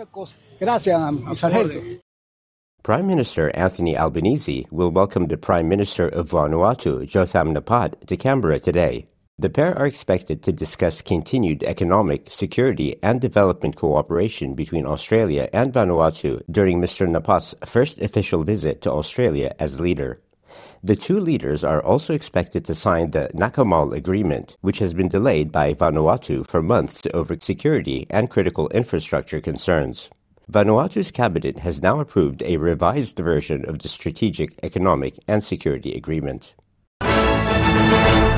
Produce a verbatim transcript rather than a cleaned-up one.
Prime Minister Anthony Albanese will welcome the Prime Minister of Vanuatu, Jotham Napat, to Canberra today. The pair are expected to discuss continued economic, security, and development cooperation between Australia and Vanuatu during Mister Napat's first official visit to Australia as leader. The two leaders are also expected to sign the Nakamal Agreement, which has been delayed by Vanuatu for months over security and critical infrastructure concerns. Vanuatu's cabinet has now approved a revised version of the Strategic Economic and Security Agreement.